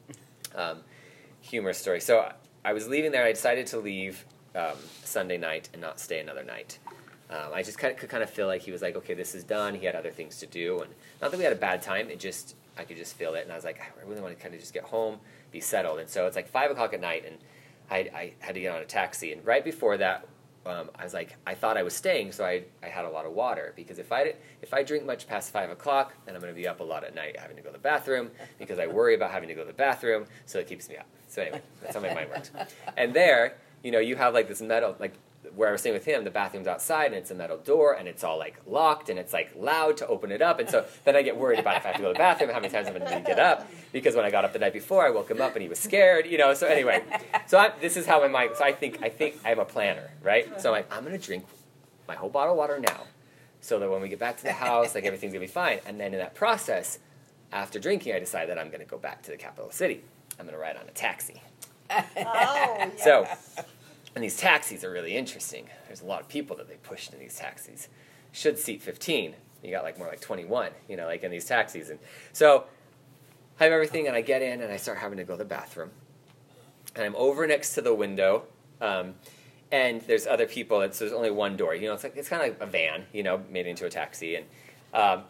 A: Humorous story. So I was leaving there. I decided to leave Sunday night and not stay another night. I just could kind of feel like he was like, okay, this is done. He had other things to do, and not that we had a bad time. I could just feel it, and I was like, I really want to kind of just get home, be settled. And so it's like 5 o'clock at night, and I had to get on a taxi. And right before that, I was like, I thought I was staying, so I had a lot of water, because if I drink much past 5 o'clock, then I'm going to be up a lot at night having to go to the bathroom, because I worry about having to go to the bathroom, so it keeps me up. So anyway, that's how my mind works. And there, you know, you have like this metal, like where I was staying with him, the bathroom's outside, and it's a metal door, and it's all like locked, and it's like loud to open it up, and so then I get worried about if I have to go to the bathroom, how many times I'm going to get up, because when I got up the night before, I woke him up, and he was scared, you know, so anyway, this is how my mind, so I think I'm a planner, right? So I'm like, I'm going to drink my whole bottle of water now, so that when we get back to the house, like everything's going to be fine, and then in that process, after drinking, I decide that I'm going to go back to the capital city. I'm going to ride on a taxi.
C: Oh, yes.
A: So, and these taxis are really interesting. There's a lot of people that they push into these taxis. Should seat 15. You got like more like 21, you know, like in these taxis. And so I have everything, and I get in, and I start having to go to the bathroom. And I'm over next to the window, and there's other people. So there's only one door. You know, it's kind of like a van, you know, made into a taxi. And I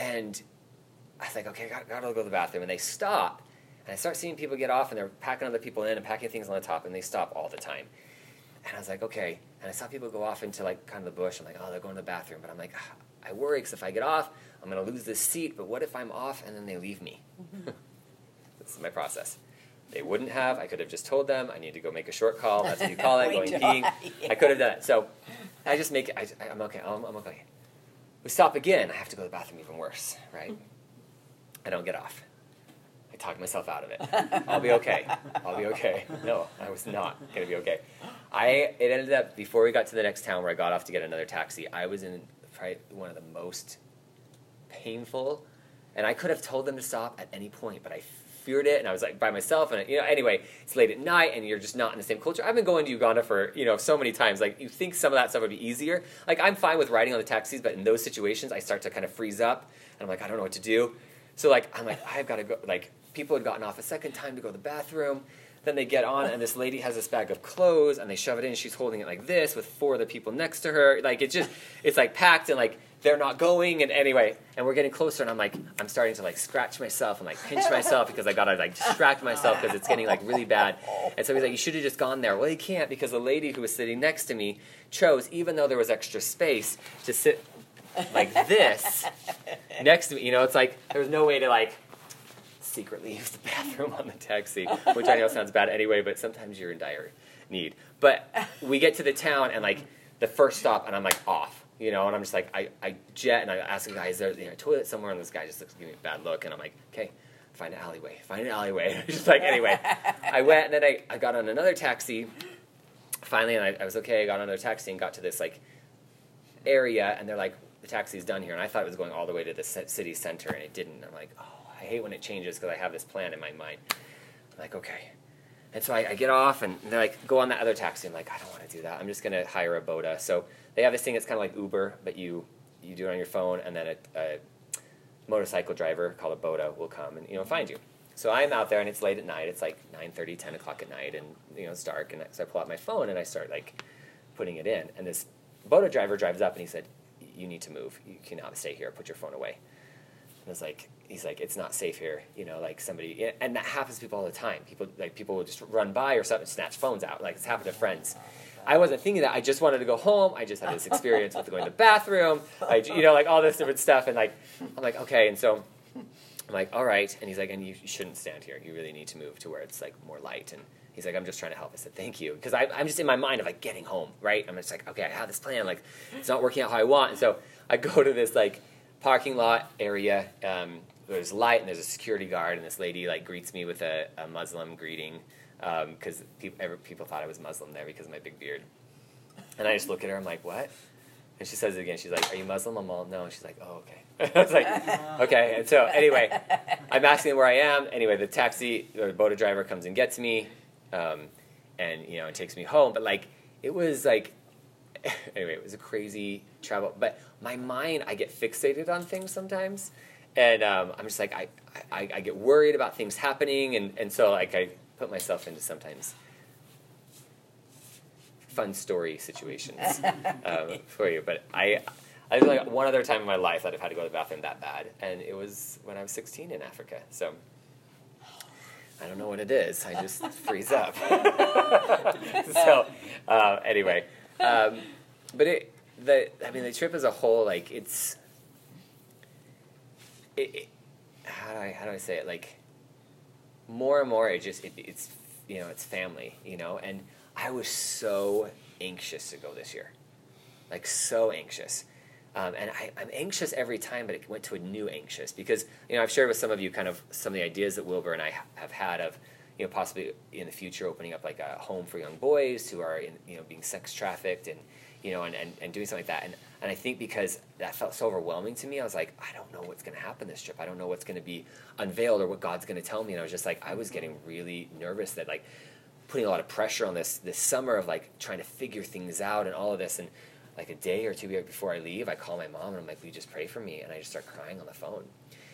A: was like, okay, gotta go to the bathroom. And they stop, and I start seeing people get off, and they're packing other people in and packing things on the top, and they stop all the time. And I was like, okay. And I saw people go off into like kind of the bush. I'm like, oh, they're going to the bathroom. But I'm like, I worry because if I get off, I'm going to lose this seat. But what if I'm off and then they leave me? This is my process. They wouldn't have. I could have just told them I need to go make a short call. That's what you call it, going peeing. Yeah. I could have done it. So I just make it. I'm okay. I'm okay. We stop again. I have to go to the bathroom, even worse, right? I don't get off. I talked myself out of it. I'll be okay. I'll be okay. No, I was not going to be okay. It ended up, before we got to the next town where I got off to get another taxi, I was in probably one of the most painful, and I could have told them to stop at any point, but I feared it, and I was like by myself, and you know, anyway, it's late at night, and you're just not in the same culture. I've been going to Uganda for, you know, so many times, like you think some of that stuff would be easier. Like I'm fine with riding on the taxis, but in those situations, I start to kind of freeze up, and I'm like, I don't know what to do. So like, I'm like, I've got to go, like, people had gotten off a second time to go to the bathroom. then they get on, and this lady has this bag of clothes, and they shove it in. She's holding it like this with 4 other people next to her. Like, it's like packed, and like they're not going. And anyway, and we're getting closer, and I'm starting to like scratch myself and like pinch myself because I gotta like distract myself because it's getting like really bad. And so he's like, you should have just gone there. Well, you can't, because the lady who was sitting next to me chose, even though there was extra space, to sit like this next to me. It's like there was no way to like secretly use the bathroom on the taxi, which I know sounds bad anyway, but sometimes you're in dire need. But we get to the town, and like the first stop, and I'm like off, and I'm just like, I jet, and I ask the guy, is there a toilet somewhere? And this guy just looks, giving me a bad look, and I'm like, okay, find an alleyway. Just like, anyway, I went, and then I got on another taxi, finally, and I was okay. I got on another taxi and got to this like area, and they're like, the taxi's done here, and I thought it was going all the way to the city center, and it didn't. I'm like, oh, I hate when it changes because I have this plan in my mind. I'm like, okay. And so I get off, and they're like, go on that other taxi. I'm like, I don't want to do that. I'm just going to hire a Boda. So they have this thing that's kind of like Uber, but you do it on your phone, and then a motorcycle driver called a Boda will come and, find you. So I'm out there, and it's late at night. It's like 9:30, 10 o'clock at night, and, it's dark. And so I pull out my phone, and I start, like, putting it in. And this Boda driver drives up, and he said, you need to move. You cannot stay here. Put your phone away. And it's like, he's like, it's not safe here, like somebody, and that happens to people all the time. People will just run by or something, snatch phones out. Like, it's happened to friends. I wasn't thinking that. I just wanted to go home. I just had this experience with going to the bathroom, like all this different stuff. And like, I'm like, okay. And so I'm like, all right. And he's like, and you shouldn't stand here. You really need to move to where it's like more light. And he's like, I'm just trying to help. I said, thank you. Because I'm just in my mind of like getting home, right? I'm just like, okay, I have this plan. Like, it's not working out how I want. And so I go to this like parking lot area. There's light, and there's a security guard, and this lady like greets me with a Muslim greeting because people thought I was Muslim there because of my big beard. And I just look at her. I'm like, what? And she says it again. She's like, are you Muslim? I'm all, no. And she's like, oh, okay. I was like, okay. And so anyway, I'm asking where I am. Anyway, the taxi or the Boda driver comes and gets me, and and takes me home. But like, it was like, anyway, it was a crazy travel. But my mind, I get fixated on things sometimes, and I'm just like, I get worried about things happening, and so like I put myself into sometimes fun story situations for you. But I was like one other time in my life that I've had to go to the bathroom that bad, and it was when I was 16 in Africa. So I don't know what it is. I just freeze up. So anyway, but the trip as a whole, like how do I say it? Like more and more, it's it's family, and I was so anxious to go this year, like so anxious. And I'm anxious every time, but it went to a new anxious because, I've shared with some of you kind of some of the ideas that Wilbur and I have had of, possibly in the future opening up like a home for young boys who are, being sex trafficked and, and doing something like that. And I think because that felt so overwhelming to me, I was like, I don't know what's going to happen this trip. I don't know what's going to be unveiled or what God's going to tell me. And I was just like, I was getting really nervous that like putting a lot of pressure on this summer of like trying to figure things out and all of this. And like a day or two before I leave, I call my mom and I'm like, will you just pray for me? And I just start crying on the phone,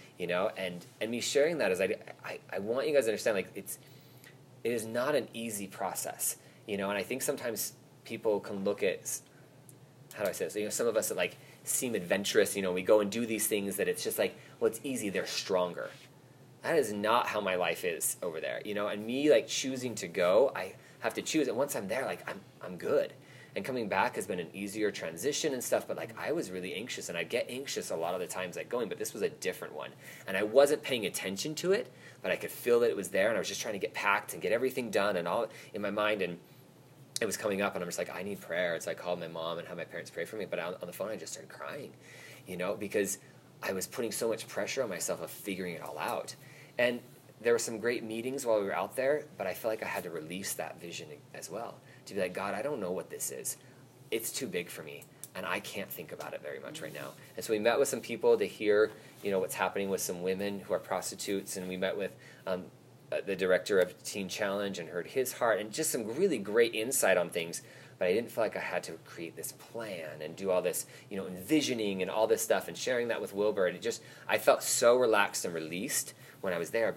A: and me sharing that is I want you guys to understand, like, it is not an easy process, and I think sometimes people can look at, how do I say this? Some of us that like seem adventurous, we go and do these things that it's just like, well, it's easy, they're stronger. That is not how my life is over there, and me like choosing to go, I have to choose, and once I'm there, like I'm good. And coming back has been an easier transition and stuff, but like I was really anxious, and I get anxious a lot of the times like going, but this was a different one. And I wasn't paying attention to it, but I could feel that it was there, and I was just trying to get packed and get everything done and all in my mind, and it was coming up, and I'm just like, I need prayer. And so I called my mom and had my parents pray for me, but on the phone I just started crying, because I was putting so much pressure on myself of figuring it all out. And there were some great meetings while we were out there, but I felt like I had to release that vision as well. To be like, God, I don't know what this is. It's too big for me, and I can't think about it very much right now. And so we met with some people to hear, what's happening with some women who are prostitutes, and we met with the director of Teen Challenge and heard his heart, and just some really great insight on things. But I didn't feel like I had to create this plan and do all this, envisioning and all this stuff and sharing that with Wilbur. And I felt so relaxed and released when I was there, but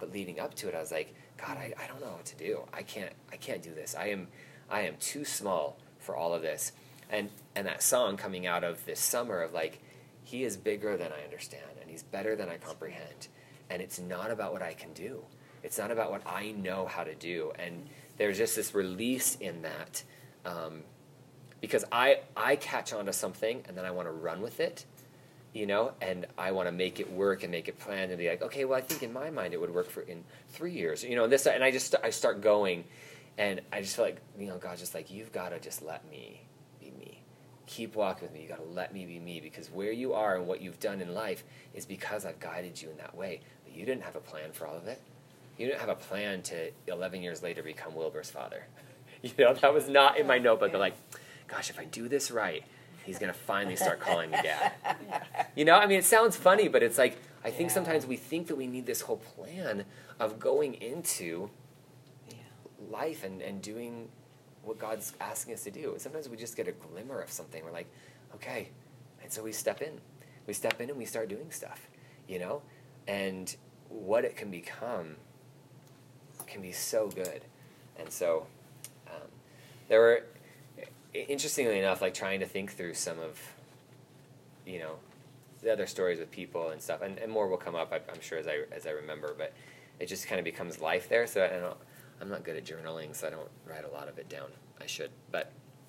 A: But leading up to it, I was like, God, I don't know what to do. I can't do this. I am too small for all of this. And that song coming out of this summer of like, he is bigger than I understand, and he's better than I comprehend. And it's not about what I can do. It's not about what I know how to do. And there's just this release in that, because I catch on to something, and then I want to run with it, you know, and I want to make it work and make it planned and be like, okay, well, I think in my mind it would work for in 3 years, you know, and this, and I start going, and I just feel like, you know, God's just like, you've got to just let me be me. Keep walking with me. You got to let me be me, because where you are and what you've done in life is because I've guided you in that way. But you didn't have a plan for all of it. You didn't have a plan to 11 years later become Wilbur's father. You know, that was not in my notebook. I'm like, gosh, if I do this right, he's going to finally start calling me dad. You know, I mean, it sounds funny, but it's like, I think sometimes we think that we need this whole plan of going into life and doing what God's asking us to do. And sometimes we just get a glimmer of something. We're like, okay. And so we step in. We step in and we start doing stuff, you know? And what it can become can be so good. And so there were, interestingly enough, like trying to think through some of, you know, the other stories with people and stuff, and more will come up, I'm sure, as I remember, but it just kind of becomes life there. So I'm not good at journaling, so I don't write a lot of it down. I should, but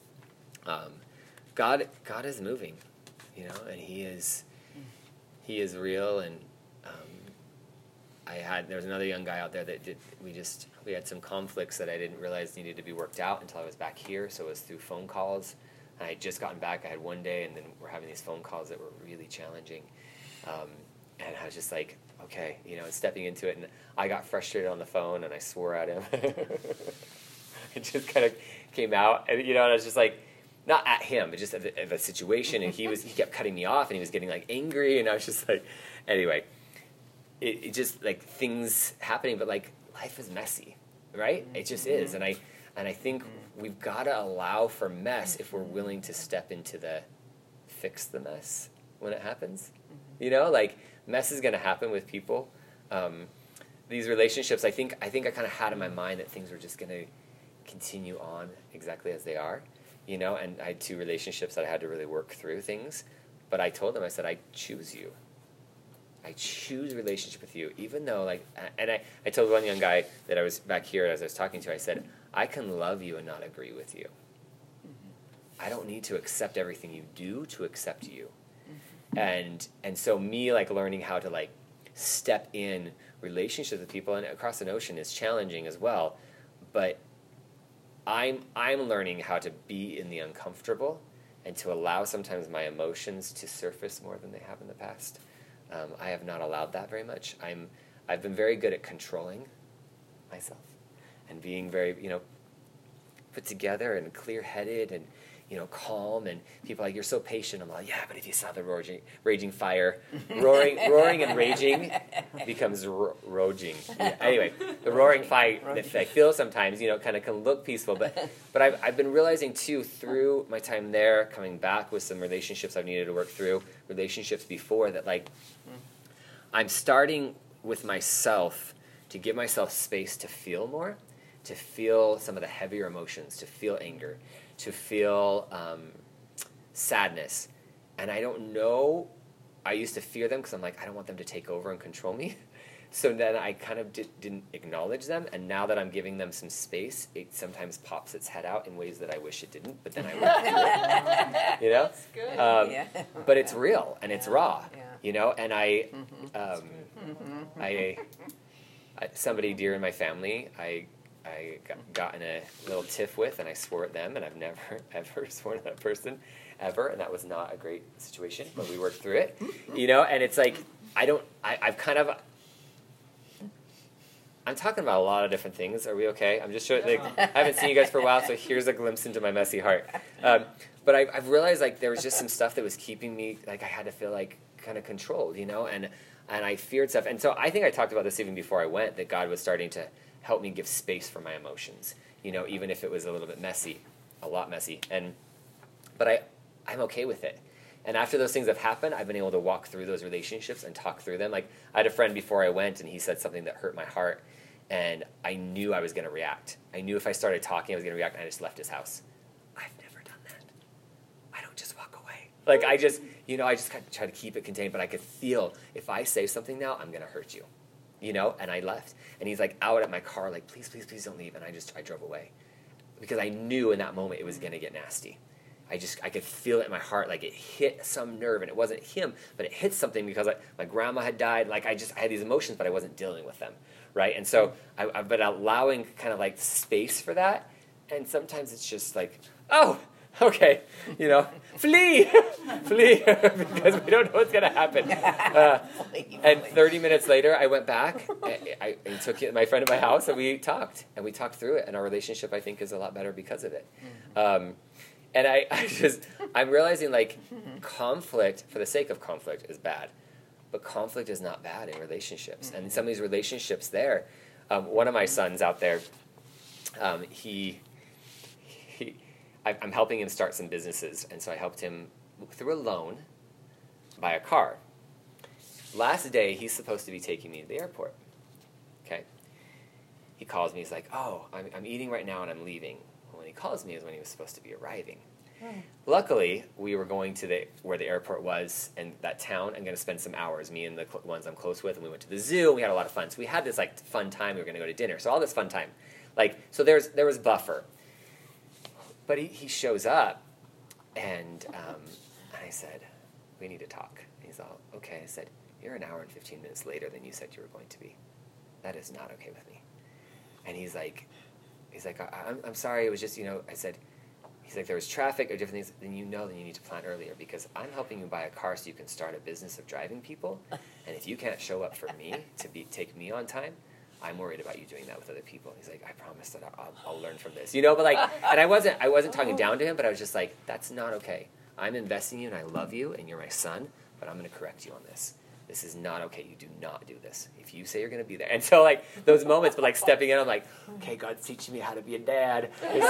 A: God is moving, you know, and He is real. And there was another young guy out there that we had some conflicts that I didn't realize needed to be worked out until I was back here. So it was through phone calls. And I had just gotten back. I had one day, and then we're having these phone calls that were really challenging. And I was just like, okay, you know, stepping into it. And I got frustrated on the phone, and I swore at him. It just kind of came out. And, you know, and I was just like, not at him, but just of the situation. And he kept cutting me off, and he was getting, like, angry. And I was just like, anyway, it just, like, things happening. But, like, life is messy, right? It just is. And I think we've got to allow for mess if we're willing to step into fix the mess when it happens. You know, like, mess is going to happen with people. These relationships, I think I kind of had in my mind that things were just going to continue on exactly as they are, you know, and I had 2 relationships that I had to really work through things. But I told them, I said, I choose you. I choose relationship with you, even though, like, and I told one young guy that I was back here as I was talking to, I said, I can love you and not agree with you. I don't need to accept everything you do to accept you. And so me, like, learning how to, like, step in relationships with people and across an ocean is challenging as well. But I'm learning how to be in the uncomfortable and to allow sometimes my emotions to surface more than they have in the past. I have not allowed that very much. I've been very good at controlling myself and being very, you know, put together and clear-headed and, you know, calm, and people are like, you're so patient. I'm like, yeah, but if you saw the raging fire, roaring and raging becomes raging. Yeah. Anyway, the roaring fire that I feel sometimes, you know, kind of can look peaceful, but I've been realizing too through my time there, coming back with some relationships I've needed to work through, relationships before, that, like, I'm starting with myself to give myself space to feel more, to feel some of the heavier emotions, to feel anger, to feel sadness. And I don't know, I used to fear them because I'm like, I don't want them to take over and control me. So then I kind of didn't acknowledge them, and now that I'm giving them some space, it sometimes pops its head out in ways that I wish it didn't, but then I work through it, you know?
B: That's good.
A: But it's real, and it's raw, you know? And I somebody dear in my family, I got in a little tiff with, and I swore at them, and I've never, ever sworn at that person, ever, and that was not a great situation, but we worked through it, you know? And it's like, I'm talking about a lot of different things. Are we okay? I'm just showing, like, I haven't seen you guys for a while, so here's a glimpse into my messy heart. But I've realized, like, there was just some stuff that was keeping me, like, I had to feel, like, kind of controlled, you know? And I feared stuff. And so I think I talked about this even before I went, that God was starting to help me give space for my emotions, you know, even if it was a little bit messy, a lot messy. But I'm okay with it, And after those things have happened, I've been able to walk through those relationships and talk through them. Like, I had a friend before I went, and he said something that hurt my heart, and I knew I was going to react. I knew if I started talking, I was going to react, and I just left his house. I've never done that. I don't just walk away. Like, I just kind of try to keep it contained, but I could feel, if I say something now, I'm going to hurt you, and I left. And he's, like, out at my car, like, please, please, please don't leave, and I drove away. Because I knew in that moment it was going to get nasty. I could feel it in my heart, like it hit some nerve, and it wasn't him, but it hit something because my grandma had died. Like I had these emotions, but I wasn't dealing with them, right? And so I've been allowing kind of like space for that, and sometimes it's just like, oh, okay, flee, flee, because we don't know what's going to happen. And 30 minutes later, I went back, I took my friend to my house, and we talked through it, and our relationship, I think, is a lot better because of it. And I'm realizing, like, conflict, for the sake of conflict, is bad. But conflict is not bad in relationships. And in some of these relationships there, one of my sons out there, I'm helping him start some businesses. And so I helped him, through a loan, buy a car. Last day, he's supposed to be taking me to the airport. Okay? He calls me. He's like, oh, I'm eating right now and I'm leaving. When he calls me is when he was supposed to be arriving. Luckily, we were going to where the airport was, and that town. I'm going to spend some hours, me and the ones I'm close with, and we went to the zoo, and we had a lot of fun. So we had this like fun time. We were going to go to dinner. So all this fun time. So there was buffer. But he shows up, and I said, we need to talk. And he's all, okay. I said, you're an hour and 15 minutes later than you said you were going to be. That is not okay with me. And he's like, I'm sorry, it was just, I said, he's like, there was traffic or different things, then you need to plan earlier, because I'm helping you buy a car so you can start a business of driving people, and if you can't show up for me to take me on time, I'm worried about you doing that with other people. He's like, I promise that I'll learn from this, but like, and I wasn't talking down to him, but I was just like, that's not okay. I'm investing in you, and I love you, and you're my son, but I'm going to correct you on this. This is not okay. You do not do this. If you say you're going to be there. And so, like, those moments, but, like, stepping in, I'm like, okay, God's teaching me how to be a dad.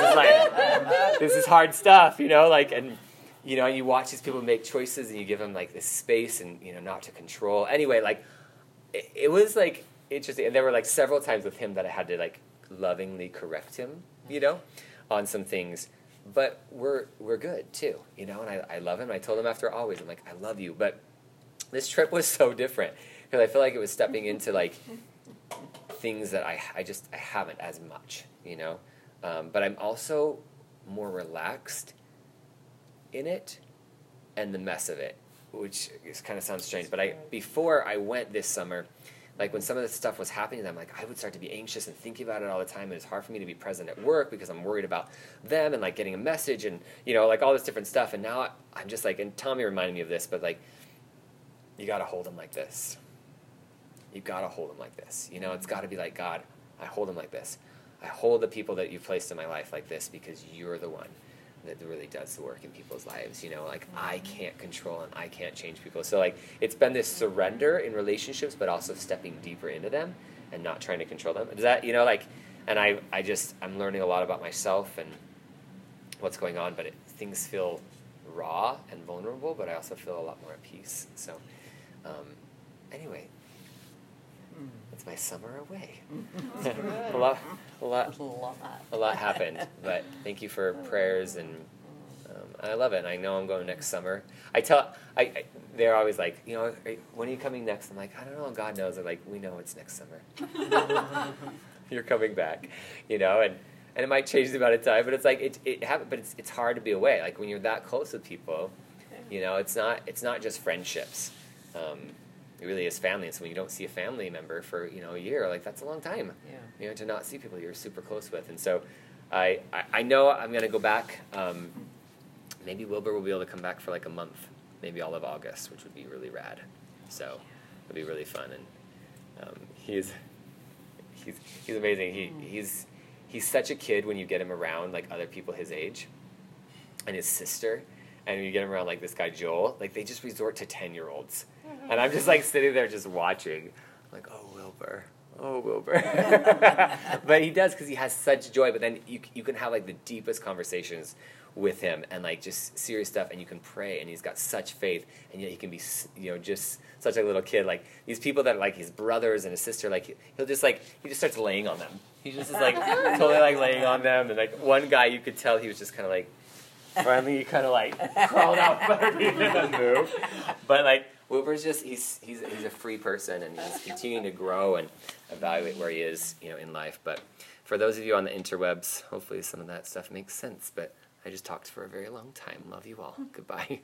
A: This is hard stuff, and you watch these people make choices, and you give them, like, this space and, not to control. Anyway, like, it was, like, interesting. And there were, like, several times with him that I had to, like, lovingly correct him, on some things. But we're good, too, and I love him. I told him after always, I'm like, I love you, but this trip was so different because I feel like it was stepping into like things that I haven't as much, but I'm also more relaxed in it and the mess of it, which kind of sounds strange. But before I went this summer, like when some of this stuff was happening, I'm like, I would start to be anxious and thinking about it all the time. And it's hard for me to be present at work because I'm worried about them and like getting a message and, like all this different stuff. And now I'm just like, and Tommy reminded me of this, but like, you got to hold him like this. You got to hold him like this. It's got to be like, God, I hold him like this. I hold the people that you've placed in my life like this because you're the one that really does the work in people's lives. Like I can't control and I can't change people. So like it's been this surrender in relationships, but also stepping deeper into them and not trying to control them. Does that, and I'm learning a lot about myself and what's going on, but things feel raw and vulnerable, but I also feel a lot more at peace. So anyway, it's my summer away. a lot happened, but thank you for prayers, and I love it. And I know I'm going next summer. They're always like, when are you coming next? I'm like, I don't know. God knows. They're like, we know it's next summer. You're coming back, and it might change the amount of time, but it's like it happened. But it's hard to be away. Like when you're that close with people, it's not just friendships. It really is family. And so when you don't see a family member for a year, like that's a long time. Yeah. To not see people you're super close with. And so I know I'm going to go back. Maybe Wilbur will be able to come back for like a month, maybe all of August, which would be really rad. So it'll be really fun. And he's amazing. He's such a kid when you get him around like other people his age, and his sister. And when you get him around like this guy Joel, like they just resort to 10-year-olds. And I'm just like sitting there just watching, like, oh Wilbur. But he does because he has such joy. But then you can have like the deepest conversations with him, and like just serious stuff, and you can pray, and he's got such faith, and yet he can be, you know, just such a little kid. Like these people that are like his brothers and his sister, like he just starts laying on them. He just is like totally like laying on them, and like one guy you could tell he was just kind of like finally he kind of like crawled out from underneath and move, but like Wilbur's just he's a free person, and he's continuing to grow and evaluate where he is, you know, in life. But for those of you on the interwebs, hopefully some of that stuff makes sense. But I just talked for a very long time. Love you all. Goodbye.